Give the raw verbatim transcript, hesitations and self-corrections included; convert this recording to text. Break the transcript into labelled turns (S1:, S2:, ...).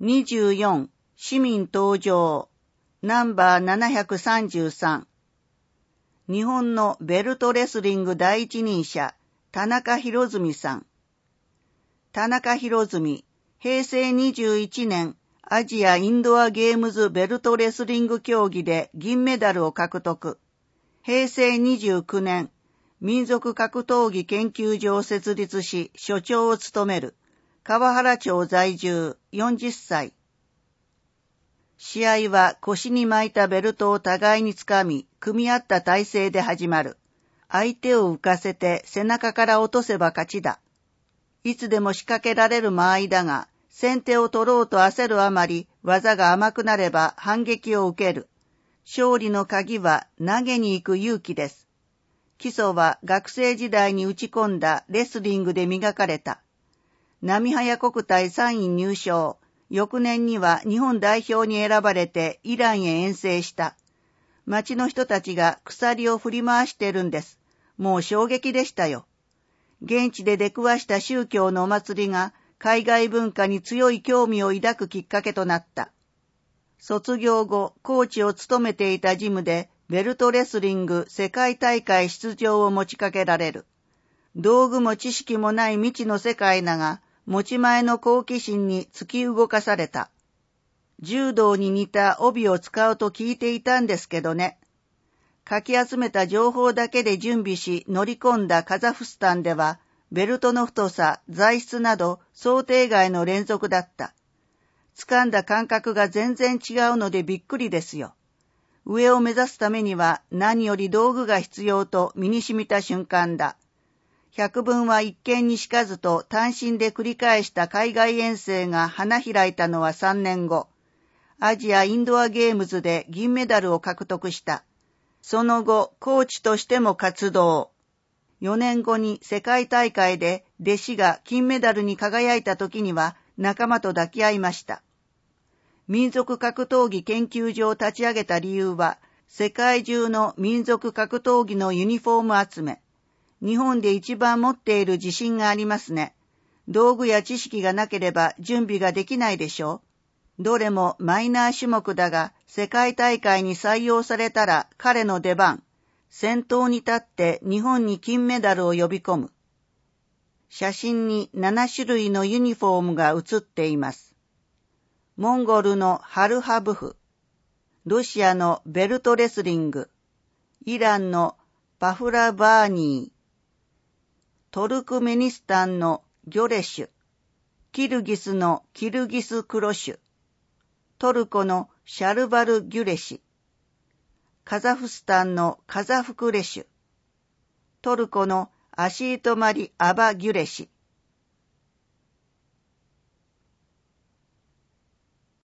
S1: にじゅうよん市民登場ナンバーななひゃくさんじゅうさん日本のベルトレスリング第一人者田中宏純さん。田中宏純、平成にじゅういちねんアジアインドアゲームズベルトレスリング競技で銀メダルを獲得。平成にじゅうきゅうねん民族格闘技研究所を設立し所長を務める川原町在住よんじゅっさい。試合は腰に巻いたベルトを互いにつかみ、組み合った体勢で始まる。相手を浮かせて背中から落とせば勝ちだ。いつでも仕掛けられる間合いだが、先手を取ろうと焦るあまり、技が甘くなれば反撃を受ける。勝利の鍵は投げに行く勇気です。基礎は学生時代に打ち込んだレスリングで磨かれた。波早国体さんい入賞。翌年には日本代表に選ばれてイランへ遠征した。町の人たちが鎖を振り回してるんです。もう衝撃でしたよ。現地で出くわした宗教のお祭りが海外文化に強い興味を抱くきっかけとなった。卒業後、コーチを務めていたジムでベルトレスリング世界大会出場を持ちかけられる。道具も知識もない未知の世界だが、持ち前の好奇心に突き動かされた。柔道に似た帯を使うと聞いていたんですけどね。かき集めた情報だけで準備し乗り込んだカザフスタンでは、ベルトの太さ、材質など想定外の連続だった。掴んだ感覚が全然違うのでびっくりですよ。上を目指すためには何より道具が必要と身に染みた瞬間だ。百聞は一見にしかずと単身で繰り返した海外遠征が花開いたのはさんねんご。アジアインドアゲームズで銀メダルを獲得した。その後、コーチとしても活動。よねんごに世界大会で弟子が金メダルに輝いた時には仲間と抱き合いました。民族格闘技研究所を立ち上げた理由は、世界中の民族格闘技のユニフォーム集め。日本で一番持っている自信がありますね。道具や知識がなければ準備ができないでしょう。どれもマイナー種目だが、世界大会に採用されたら彼の出番。先頭に立って日本に金メダルを呼び込む。写真にななしゅるいのユニフォームが写っています。モンゴルのハルハブフ、ロシアのベルトレスリング、イランのパフラバーニー、トルクメニスタンのギョレシュ、キルギスのキルギスクロシュ、トルコのシャルバルギュレシ、カザフスタンのカザフクレシュ、トルコのアシートマリ・アバギュレシ、